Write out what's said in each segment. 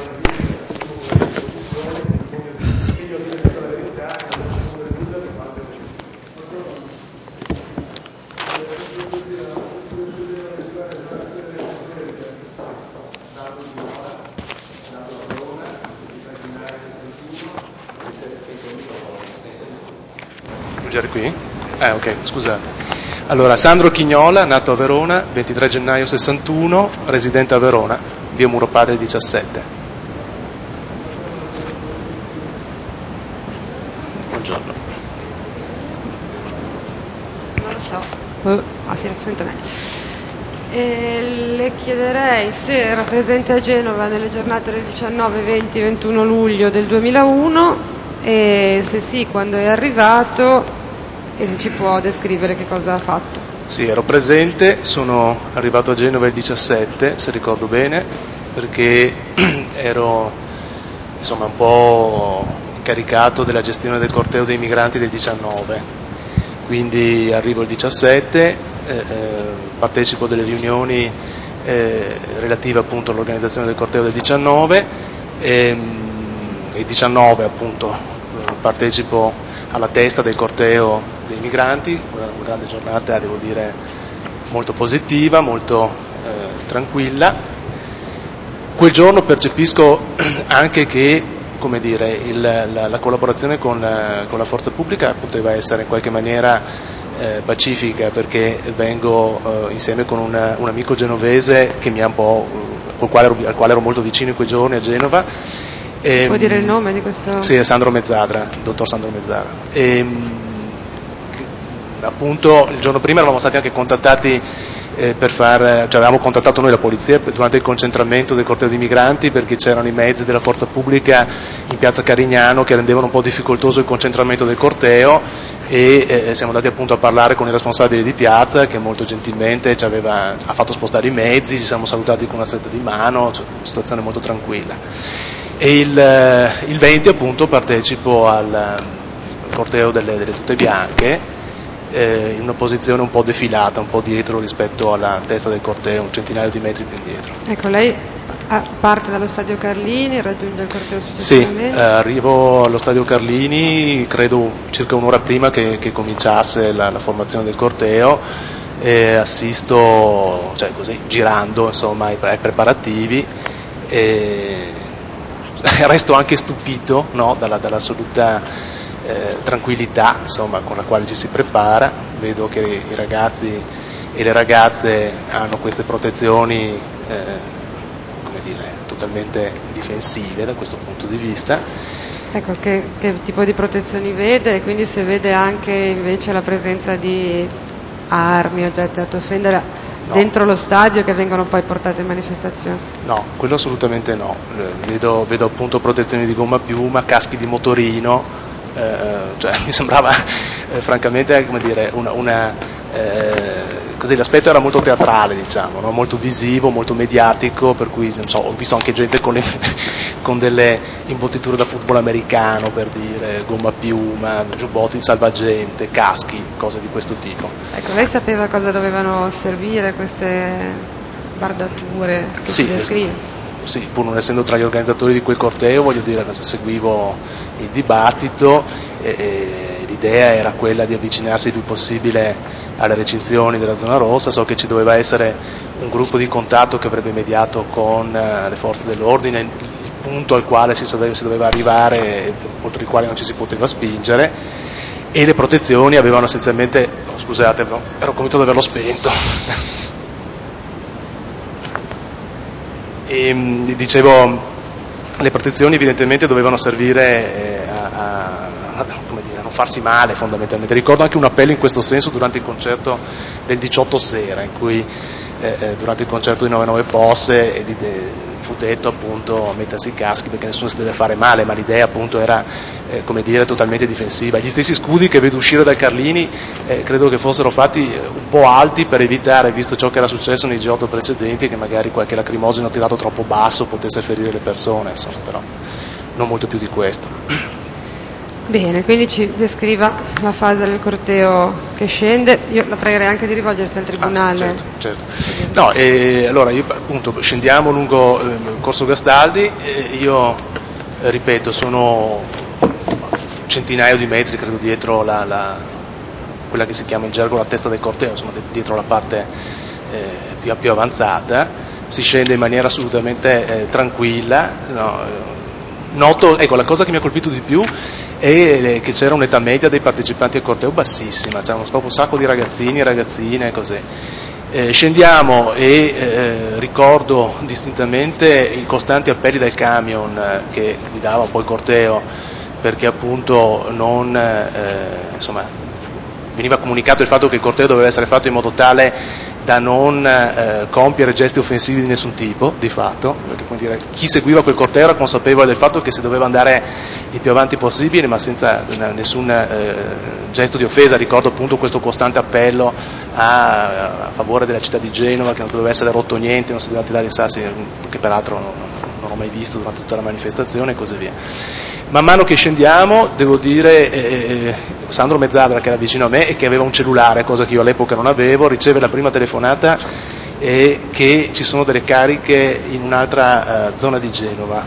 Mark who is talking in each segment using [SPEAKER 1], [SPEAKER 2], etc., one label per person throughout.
[SPEAKER 1] Qui? Ok, scusate. Allora, Sandro Chignola, nato a Verona, 23 gennaio 61, residente a Verona, via Muro Padre 17. Buongiorno.
[SPEAKER 2] Non lo so, sì, lo sento meglio. Le chiederei se era presente a Genova nelle giornate del 19, 20, 21 luglio del 2001 e se sì, quando è arrivato e se ci può descrivere che cosa ha fatto.
[SPEAKER 1] Sì, ero presente, sono arrivato a Genova il 17, se ricordo bene, perché ero insomma un po' incaricato della gestione del corteo dei migranti del 19. Quindi arrivo il 17, partecipo delle riunioni relative appunto all'organizzazione del corteo del 19 e il 19 appunto partecipo alla testa del corteo dei migranti, una grande giornata devo dire molto positiva, molto tranquilla. Quel giorno percepisco anche che come dire, la collaborazione con la forza pubblica poteva essere in qualche maniera pacifica, perché vengo insieme con un amico genovese che mi ha un po', al quale ero molto vicino in quei giorni a Genova.
[SPEAKER 2] Può dire il nome di questo?
[SPEAKER 1] Sì, è Sandro Mezzadra, il dottor Sandro Mezzadra. Appunto il giorno prima eravamo stati anche contattati avevamo contattato noi la polizia durante il concentramento del corteo di migranti, perché c'erano i mezzi della forza pubblica in piazza Carignano che rendevano un po' difficoltoso il concentramento del corteo e siamo andati appunto a parlare con i responsabili di piazza, che molto gentilmente ha fatto spostare i mezzi, ci siamo salutati con una stretta di mano, una situazione molto tranquilla. E il 20 appunto partecipo al corteo delle tute bianche, in una posizione un po' defilata, un po' dietro rispetto alla testa del corteo, un centinaio di metri più indietro.
[SPEAKER 2] Ecco, lei parte dallo stadio Carlini, raggiunge il corteo successivamente?
[SPEAKER 1] Sì, arrivo allo stadio Carlini, credo circa un'ora prima che cominciasse la formazione del corteo, e assisto, cioè così, girando insomma ai preparativi, e resto anche stupito, no, dall'assoluta tranquillità insomma con la quale ci si prepara. Vedo che i ragazzi e le ragazze hanno queste protezioni come dire, totalmente difensive da questo punto di vista.
[SPEAKER 2] Ecco, che tipo di protezioni vede, e quindi se vede anche invece la presenza di armi, oggetti ad offendere dentro lo stadio che vengono poi portate in manifestazione?
[SPEAKER 1] No, quello assolutamente no. Vedo appunto protezioni di gomma a piuma, caschi di motorino, cioè mi sembrava francamente come dire così l'aspetto era molto teatrale, diciamo, no? Molto visivo, molto mediatico, per cui non so, ho visto anche gente con delle imbottiture da football americano, per dire, gomma a piuma, giubbotti salvagente, caschi, cose di questo tipo.
[SPEAKER 2] Ecco, lei sapeva cosa dovevano servire queste bardature che si descrive?
[SPEAKER 1] Sì, pur non essendo tra gli organizzatori di quel corteo, voglio dire, seguivo il dibattito e l'idea era quella di avvicinarsi il più possibile alle recinzioni della zona rossa. So che ci doveva essere un gruppo di contatto che avrebbe mediato con le forze dell'ordine, il punto al quale si doveva arrivare, oltre il quale non ci si poteva spingere, e le protezioni avevano essenzialmente, scusate, ero convinto di averlo spento. E dicevo, le protezioni evidentemente dovevano servire a non farsi male fondamentalmente. Ricordo anche un appello in questo senso durante il concerto del 18 sera, in cui durante il concerto di 99 Posse fu detto appunto mettersi i caschi perché nessuno si deve fare male, ma l'idea appunto era come dire totalmente difensiva. Gli stessi scudi che vedo uscire dal Carlini credo che fossero fatti un po' alti per evitare, visto ciò che era successo nei G8 precedenti, che magari qualche lacrimogeno tirato troppo basso potesse ferire le persone, insomma, però non molto più di questo.
[SPEAKER 2] Bene, quindi ci descriva la fase del corteo che scende. Io la pregherei anche di rivolgersi al tribunale.
[SPEAKER 1] Sì, certo. No, allora io appunto scendiamo lungo Corso Gastaldi, io ripeto, sono centinaio di metri credo dietro quella che si chiama in gergo la testa del corteo, insomma dietro la parte più avanzata, si scende in maniera assolutamente tranquilla, no? Noto, ecco, la cosa che mi ha colpito di più è che c'era un'età media dei partecipanti al corteo bassissima, c'erano proprio un sacco di ragazzini e ragazzine e così. Scendiamo e ricordo distintamente i costanti appelli del camion che guidava un po' il corteo, perché appunto non, insomma, veniva comunicato il fatto che il corteo doveva essere fatto in modo tale da non compiere gesti offensivi di nessun tipo, di fatto, perché come dire, chi seguiva quel corteo era consapevole del fatto che si doveva andare il più avanti possibile, ma senza nessun gesto di offesa. Ricordo appunto questo costante appello a favore della città di Genova, che non doveva essere rotto niente, non si doveva tirare i sassi, che peraltro non ho mai visto durante tutta la manifestazione e così via. Man mano che scendiamo, devo dire, Sandro Mezzadra, che era vicino a me e che aveva un cellulare, cosa che io all'epoca non avevo, riceve la prima telefonata che ci sono delle cariche in un'altra zona di Genova.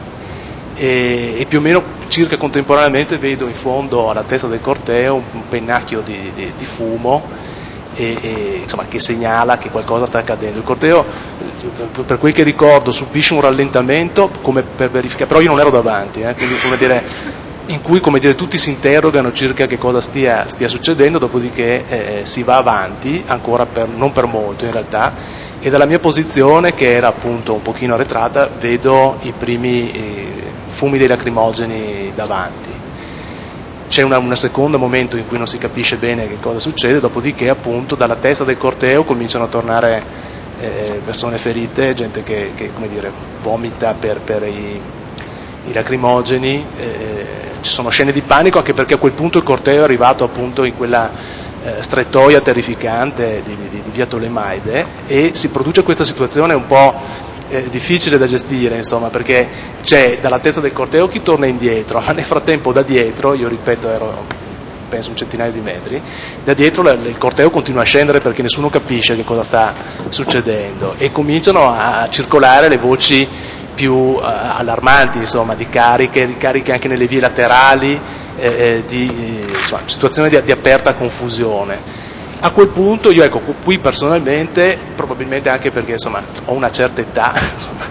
[SPEAKER 1] E più o meno circa contemporaneamente vedo in fondo alla testa del corteo un pennacchio di fumo insomma, che segnala che qualcosa sta accadendo. Il corteo, per quel che ricordo, subisce un rallentamento come per verificare, però io non ero davanti, quindi come dire, in cui come dire, tutti si interrogano circa che cosa stia succedendo, dopodiché si va avanti, ancora non per molto in realtà, e dalla mia posizione, che era appunto un pochino arretrata, vedo i primi fumi dei lacrimogeni davanti. C'è un secondo momento in cui non si capisce bene che cosa succede, dopodiché appunto dalla testa del corteo cominciano a tornare persone ferite, gente che come dire, vomita per i lacrimogeni, ci sono scene di panico, anche perché a quel punto il corteo è arrivato appunto in quella strettoia terrificante di via Tolemaide, e si produce questa situazione un po' difficile da gestire, insomma, perché c'è dalla testa del corteo chi torna indietro, ma nel frattempo da dietro, io ripeto ero penso un centinaio di metri, da dietro il corteo continua a scendere perché nessuno capisce che cosa sta succedendo, e cominciano a circolare le voci più allarmanti, insomma, di cariche anche nelle vie laterali, insomma, situazione di aperta confusione. A quel punto io, ecco, qui personalmente, probabilmente anche perché insomma ho una certa età, insomma,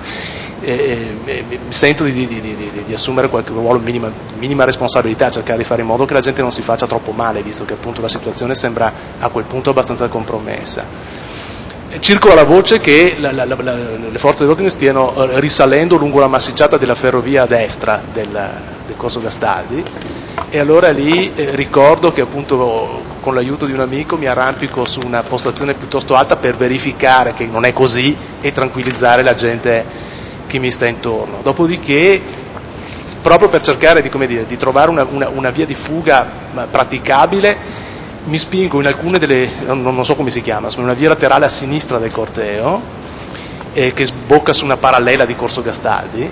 [SPEAKER 1] mi sento di assumere qualche ruolo, minima responsabilità, cercare di fare in modo che la gente non si faccia troppo male, visto che appunto la situazione sembra a quel punto abbastanza compromessa. Circola la voce che le forze dell'ordine stiano risalendo lungo la massicciata della ferrovia a destra del Corso Gastaldi, e allora lì ricordo che appunto con l'aiuto di un amico mi arrampico su una postazione piuttosto alta per verificare che non è così e tranquillizzare la gente che mi sta intorno. Dopodiché, proprio per cercare di trovare una via di fuga praticabile, mi spingo in alcune non so come si chiama, sono una via laterale a sinistra del corteo, che sbocca su una parallela di Corso Gastaldi,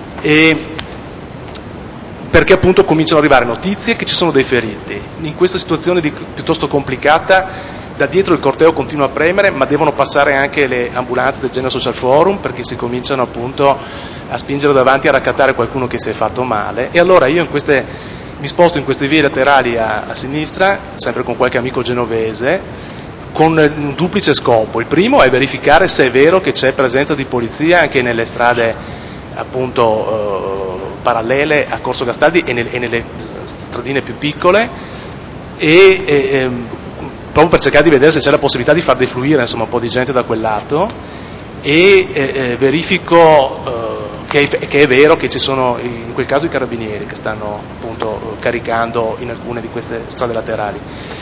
[SPEAKER 1] perché appunto cominciano ad arrivare notizie che ci sono dei feriti. In questa situazione piuttosto complicata, da dietro il corteo continua a premere, ma devono passare anche le ambulanze del Genoa Social Forum, perché si cominciano appunto a spingere davanti a raccattare qualcuno che si è fatto male, e allora io mi sposto in queste vie laterali a sinistra, sempre con qualche amico genovese, con un duplice scopo. Il primo è verificare se è vero che c'è presenza di polizia anche nelle strade appunto parallele a Corso Gastaldi e nelle stradine più piccole, proprio per cercare di vedere se c'è la possibilità di far defluire insomma un po' di gente da quel lato, e verifico che è vero che ci sono in quel caso i carabinieri che stanno appunto caricando in alcune di queste strade laterali.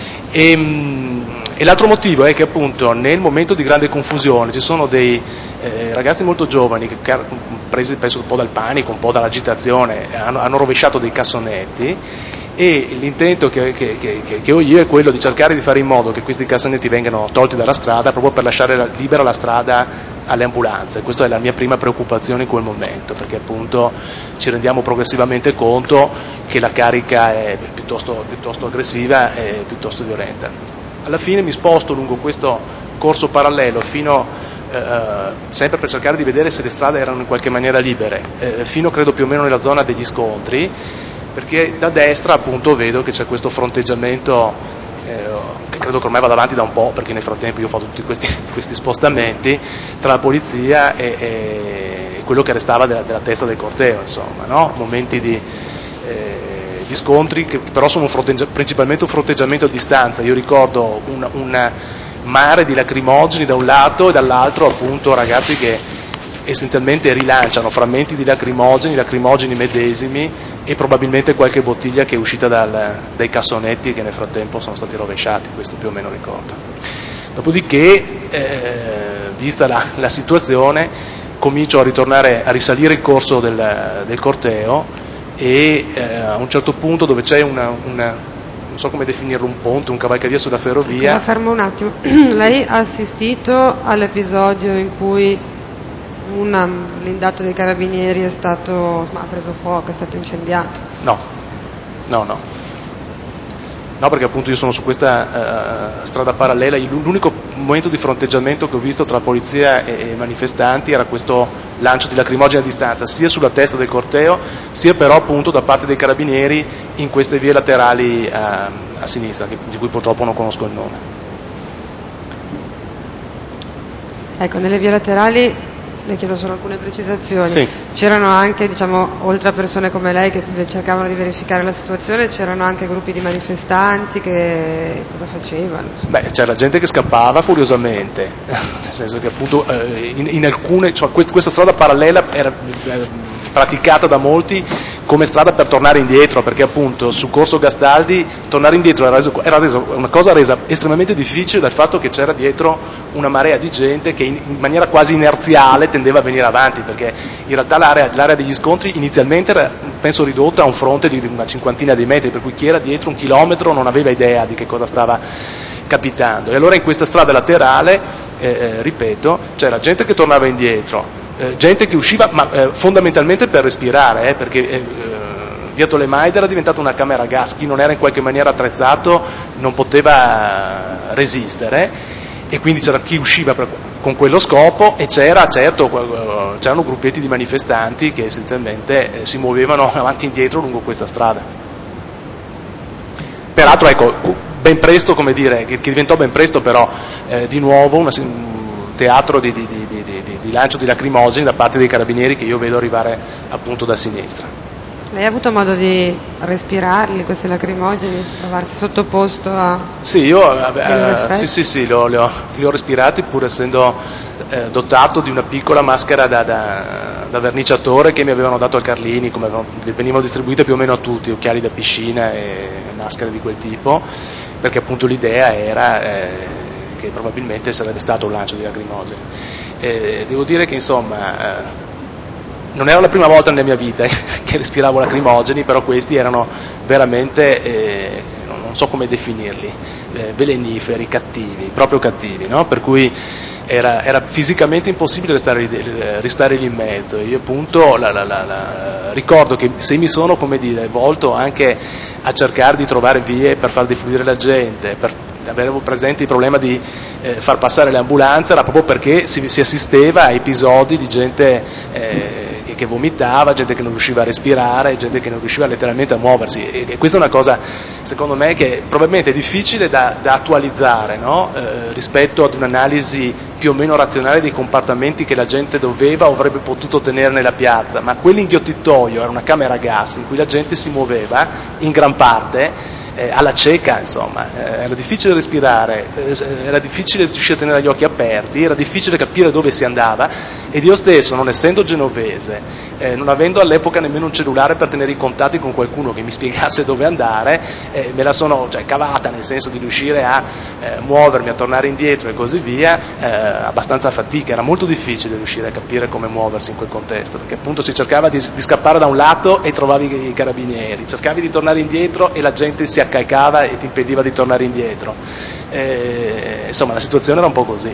[SPEAKER 1] E l'altro motivo è che appunto nel momento di grande confusione ci sono dei ragazzi molto giovani che, presi penso un po' dal panico, un po' dall'agitazione, hanno rovesciato dei cassonetti, e l'intento che ho io è quello di cercare di fare in modo che questi cassonetti vengano tolti dalla strada, proprio per lasciare libera la strada alle ambulanze. Questa è la mia prima preoccupazione in quel momento, perché appunto ci rendiamo progressivamente conto che la carica è piuttosto aggressiva e piuttosto violenta. Alla fine mi sposto lungo questo corso parallelo fino, sempre per cercare di vedere se le strade erano in qualche maniera libere, fino credo più o meno nella zona degli scontri, perché da destra appunto vedo che c'è questo fronteggiamento che credo che ormai vada avanti da un po', perché nel frattempo io ho fatto tutti questi spostamenti tra la polizia e quello che restava della testa del corteo, insomma, no? Momenti di scontri che però sono principalmente un fronteggiamento a distanza. Io ricordo un mare di lacrimogeni da un lato e dall'altro appunto ragazzi che essenzialmente rilanciano frammenti di lacrimogeni medesimi e probabilmente qualche bottiglia che è uscita dai cassonetti che nel frattempo sono stati rovesciati, questo più o meno ricordo. Dopodiché, vista la situazione, comincio a risalire il corso del corteo e a un certo punto dove c'è non so come definirlo, un ponte, un cavalcavia sulla ferrovia.
[SPEAKER 2] La fermo un attimo. Lei ha assistito all'episodio in cui un blindato dei carabinieri ha preso fuoco, è stato incendiato?
[SPEAKER 1] No, perché appunto io sono su questa strada parallela. L'unico momento di fronteggiamento che ho visto tra polizia e manifestanti era questo lancio di lacrimogeni a distanza, sia sulla testa del corteo, sia però appunto da parte dei carabinieri in queste vie laterali a sinistra, di cui purtroppo non conosco il nome.
[SPEAKER 2] Ecco, nelle vie laterali le chiedo solo alcune precisazioni.
[SPEAKER 1] Sì.
[SPEAKER 2] C'erano anche, oltre a persone come lei che cercavano di verificare la situazione, c'erano anche gruppi di manifestanti che cosa facevano?
[SPEAKER 1] Beh, c'era gente che scappava furiosamente, nel senso che appunto in alcune, questa strada parallela era praticata da molti come strada per tornare indietro, perché appunto sul corso Gastaldi tornare indietro era una cosa resa estremamente difficile dal fatto che c'era dietro una marea di gente che in maniera quasi inerziale tendeva a venire avanti, perché in realtà l'area degli scontri inizialmente era, penso, ridotta a un fronte di una cinquantina di metri, per cui chi era dietro un chilometro non aveva idea di che cosa stava capitando. E allora in questa strada laterale, ripeto, c'era gente che tornava indietro, gente che usciva ma fondamentalmente per respirare, perché via Tolemaida era diventata una camera a gas, chi non era in qualche maniera attrezzato non poteva resistere, e quindi c'era chi usciva con quello scopo e c'erano gruppetti di manifestanti che essenzialmente si muovevano avanti e indietro lungo questa strada. Peraltro, ecco, ben presto, come dire, che diventò ben presto però di nuovo un teatro di lancio di lacrimogeni da parte dei carabinieri che io vedo arrivare appunto da sinistra.
[SPEAKER 2] Lei ha avuto modo di respirarli questi lacrimogeni, trovarsi sottoposto a...
[SPEAKER 1] Sì, io sì, li ho respirati pur essendo dotato di una piccola maschera da verniciatore che mi avevano dato al Carlini, come venivano distribuite più o meno a tutti, occhiali da piscina e maschere di quel tipo, perché appunto l'idea era che probabilmente sarebbe stato un lancio di lacrimogeni. Devo dire che insomma non era la prima volta nella mia vita che respiravo lacrimogeni, però questi erano veramente, non so come definirli, veleniferi, cattivi, proprio cattivi, no? Per cui era fisicamente impossibile restare lì in mezzo. Io appunto ricordo che se mi sono, come dire, volto anche a cercare di trovare vie per far defluire la gente, avevo presente il problema di far passare le ambulanze, era proprio perché si assisteva a episodi di gente che vomitava, gente che non riusciva a respirare, gente che non riusciva letteralmente a muoversi, e questa è una cosa secondo me che probabilmente è difficile da attualizzare, no? Rispetto ad un'analisi più o meno razionale dei comportamenti che la gente doveva o avrebbe potuto tenere nella piazza, ma quell'inghiottitoio era una camera a gas in cui la gente si muoveva in gran parte alla cieca, insomma, era difficile respirare, era difficile riuscire a tenere gli occhi aperti, era difficile capire dove si andava, ed io stesso, non essendo genovese, non avendo all'epoca nemmeno un cellulare per tenere i contatti con qualcuno che mi spiegasse dove andare, me la sono cavata, nel senso di riuscire a muovermi, a tornare indietro e così via, abbastanza a fatica. Era molto difficile riuscire a capire come muoversi in quel contesto, perché appunto si cercava di scappare da un lato e trovavi i carabinieri, cercavi di tornare indietro e la gente si accalcava e ti impediva di tornare indietro. Insomma, la situazione era un po' così.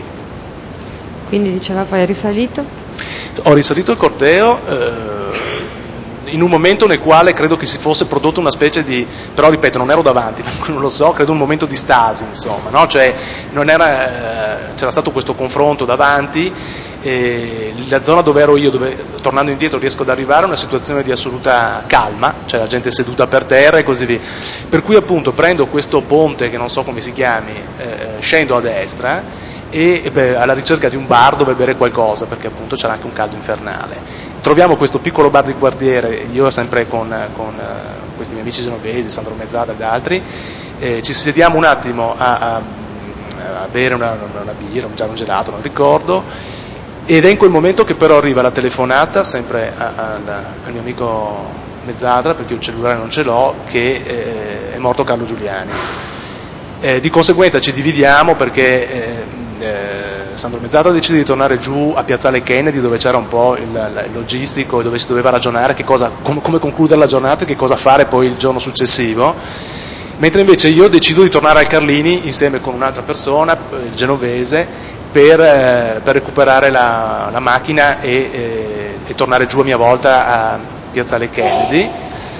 [SPEAKER 2] Quindi diceva, poi è risalito?
[SPEAKER 1] Ho risalito il corteo, in un momento nel quale credo che si fosse prodotto una specie di, però ripeto, non ero davanti, non lo so, credo un momento di stasi, insomma, no? Cioè c'era stato questo confronto davanti, la zona dove ero io, dove tornando indietro riesco ad arrivare, è una situazione di assoluta calma, cioè la gente seduta per terra e così via, per cui appunto prendo questo ponte che non so come si chiami, scendo a destra e alla ricerca di un bar dove bere qualcosa, perché appunto c'era anche un caldo infernale. Troviamo questo piccolo bar di quartiere, io sempre con questi miei amici genovesi, Sandro Mezzada ed altri, ci sediamo un attimo a bere una birra, un gelato, non ricordo, ed è in quel momento che però arriva la telefonata, sempre al mio amico Mezzadra, perché io il cellulare non ce l'ho, che è morto Carlo Giuliani. Di conseguenza ci dividiamo perché Sandro Mezzadra decide di tornare giù a Piazzale Kennedy, dove c'era un po' il logistico e dove si doveva ragionare come concludere la giornata e che cosa fare poi il giorno successivo, mentre invece io decido di tornare al Carlini insieme con un'altra persona, il genovese, per recuperare la macchina e tornare giù a mia volta a Piazzale Kennedy.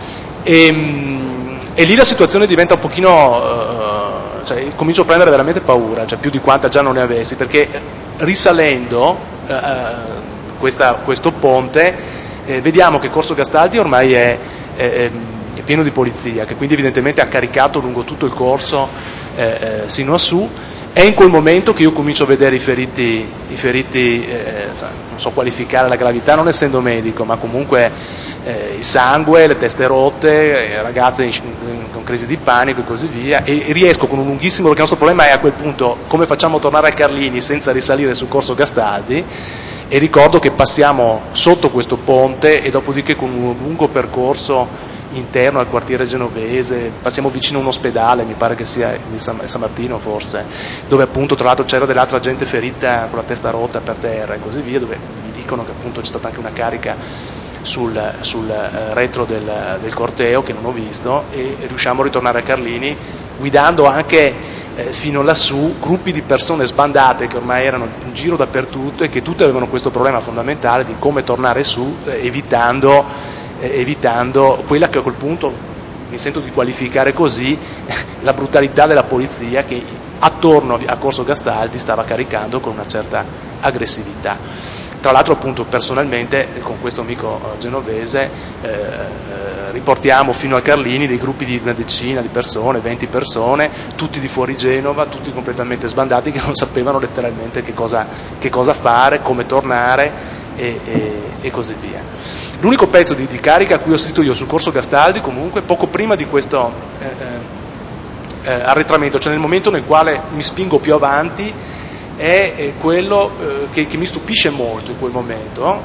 [SPEAKER 1] E lì la situazione diventa un pochino, cioè, comincio a prendere veramente paura, cioè più di quanta già non ne avessi, perché risalendo questo ponte vediamo che Corso Gastaldi ormai è pieno di polizia, che quindi evidentemente ha caricato lungo tutto il corso sino a su. È in quel momento che io comincio a vedere i feriti, non so qualificare la gravità non essendo medico, ma comunque il sangue, le teste rotte, ragazze con crisi di panico e così via, e riesco con un lunghissimo, perché il nostro problema è a quel punto come facciamo a tornare a Carlini senza risalire sul Corso Gastaldi, e ricordo che passiamo sotto questo ponte e dopodiché con un lungo percorso interno al quartiere genovese, passiamo vicino a un ospedale, mi pare che sia il San Martino forse, dove appunto tra l'altro c'era dell'altra gente ferita con la testa rotta per terra e così via, dove mi dicono che appunto c'è stata anche una carica sul retro del corteo che non ho visto, e riusciamo a ritornare a Carlini guidando anche fino lassù gruppi di persone sbandate che ormai erano in giro dappertutto e che tutte avevano questo problema fondamentale di come tornare su evitando quella che a quel punto mi sento di qualificare così la brutalità della polizia che attorno a Corso Gastaldi stava caricando con una certa aggressività. Tra l'altro appunto personalmente con questo amico genovese riportiamo fino a Carlini dei gruppi di una decina di persone, 20 persone, tutti di fuori Genova, tutti completamente sbandati, che non sapevano letteralmente che cosa fare, come tornare e così via. L'unico pezzo di carica a cui ho assistito io sul Corso Gastaldi, comunque poco prima di questo arretramento, cioè nel momento nel quale mi spingo più avanti, è quello che mi stupisce molto in quel momento,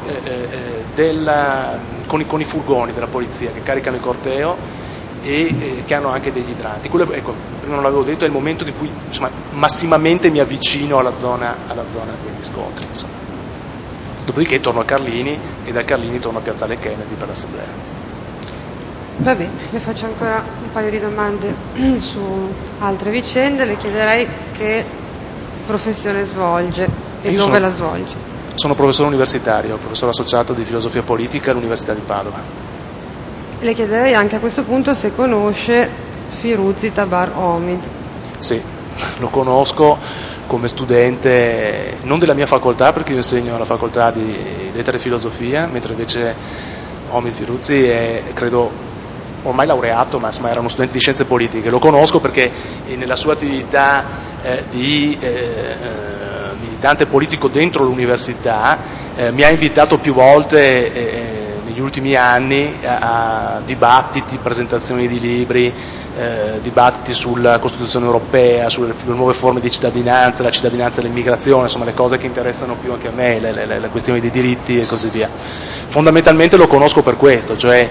[SPEAKER 1] con i furgoni della polizia che caricano il corteo e che hanno anche degli idranti. Quello, ecco, prima non l'avevo detto, è il momento di cui insomma, massimamente mi avvicino alla zona degli scontri. Insomma. Dopodiché torno a Carlini e da Carlini torno a Piazzale Kennedy per l'assemblea.
[SPEAKER 2] Va bene, le faccio ancora un paio di domande su altre vicende. Le chiederei che professione svolge e dove la svolge.
[SPEAKER 1] Sono professore universitario, professore associato di filosofia politica all'Università di Padova.
[SPEAKER 2] Le chiederei anche a questo punto se conosce Firuzzi Tabar Omid.
[SPEAKER 1] Sì, lo conosco come studente non della mia facoltà, perché io insegno alla facoltà di lettere e filosofia, mentre invece Omid Firuzzi è, credo, ormai laureato, ma insomma era uno studente di scienze politiche. Lo conosco perché nella sua attività di militante politico dentro l'università mi ha invitato più volte negli ultimi anni a dibattiti, presentazioni di libri, dibattiti sulla Costituzione europea, sulle nuove forme di cittadinanza, la cittadinanza e l'immigrazione, insomma le cose che interessano più anche a me, le questioni dei diritti e così via. Fondamentalmente lo conosco per questo, cioè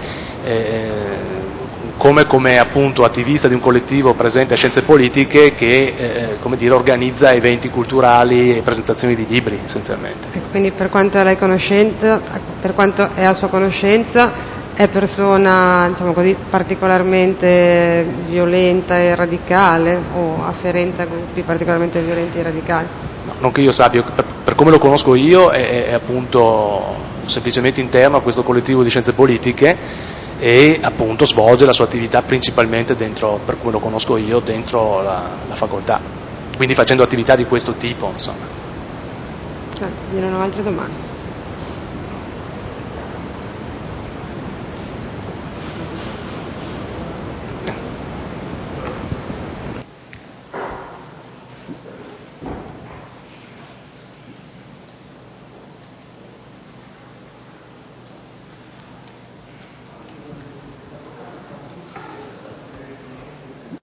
[SPEAKER 1] come appunto attivista di un collettivo presente a Scienze Politiche che come dire, organizza eventi culturali e presentazioni di libri essenzialmente.
[SPEAKER 2] Quindi per quanto è a sua conoscenza, è persona, diciamo così, particolarmente violenta e radicale o afferente a gruppi particolarmente violenti e radicali?
[SPEAKER 1] No, non che io sappia, per come lo conosco io è appunto semplicemente interno a questo collettivo di Scienze Politiche e appunto svolge la sua attività principalmente dentro, per come lo conosco io, dentro la facoltà, quindi facendo attività di questo tipo, insomma.
[SPEAKER 2] Vi erano altre domande?